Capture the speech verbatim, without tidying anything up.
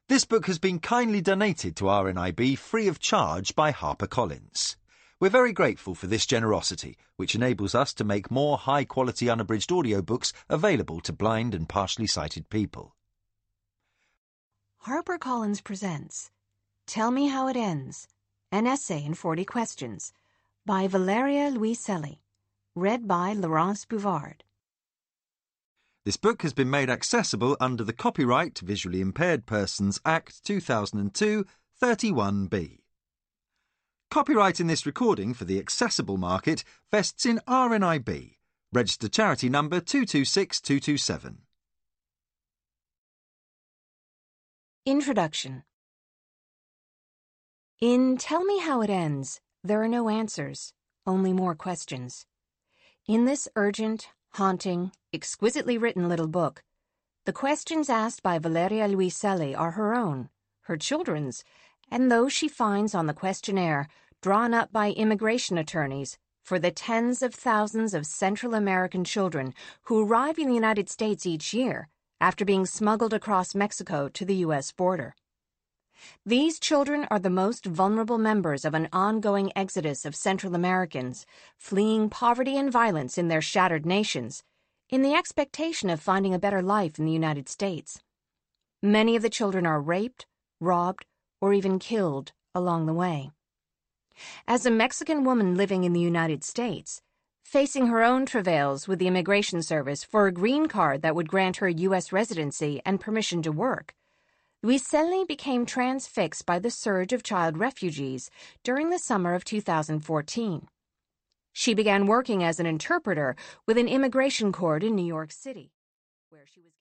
This book has been kindly donated to R N I B free of charge by HarperCollins. We're very grateful for this generosity, which enables us to make more high-quality unabridged audiobooks available to blind and partially sighted people. HarperCollins presents Tell Me How It Ends, an essay in forty questions, by Valeria Luiselli, read by Laurence Bouvard. This book has been made accessible under the Copyright to Visually Impaired Persons Act two thousand two, thirty-one B. Copyright in this recording for the accessible market vests in R N I B, registered charity number two two six two two seven. Introduction. In Tell Me How It Ends, there are no answers, only more questions. In this urgent, haunting, exquisitely written little book, the questions asked by Valeria Luiselli are her own, her children's, and those she finds on the questionnaire drawn up by immigration attorneys for the tens of thousands of Central American children who arrive in the United States each year after being smuggled across Mexico to the U S border. These children are the most vulnerable members of an ongoing exodus of Central Americans fleeing poverty and violence in their shattered nations, in the expectation of finding a better life in the United States. Many of the children are raped, robbed, or even killed along the way. As a Mexican woman living in the United States, facing her own travails with the Immigration Service for a green card that would grant her U S residency and permission to work, Luiselli became transfixed by the surge of child refugees during the summer of two thousand fourteen. She began working as an interpreter with an immigration court in New York City, where she was